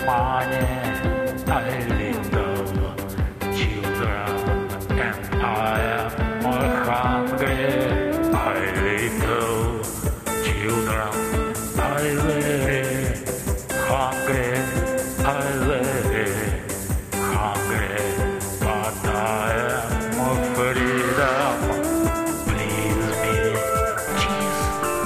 money, I little children, and I am more hungry. I little children, I very hungry. I very hungry, but I am more freedom. Please me, cheese,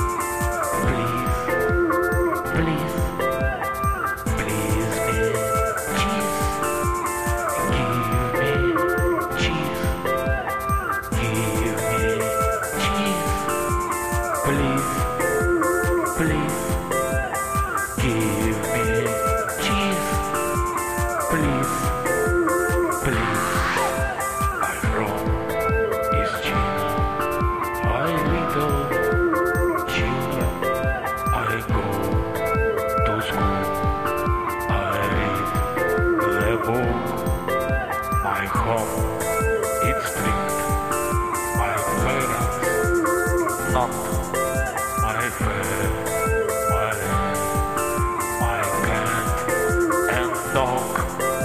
please, please. Please me, cheese. Give me cheese. Give me cheese. Please, please. Give me cheese. Please, please. I from East China. I little children. I go to school. I read the book. My home, it's strict. My parents, not my family. My cat and dog.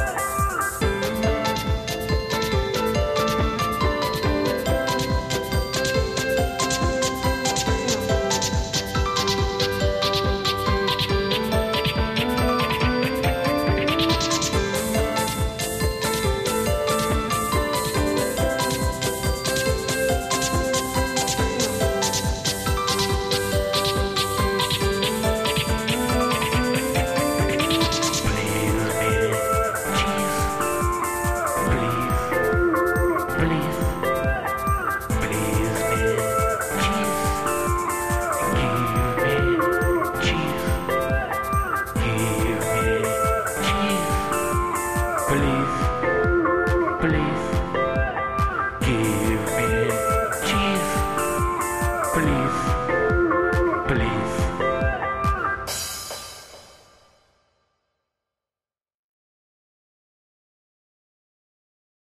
Please, please, give me cheese. Please.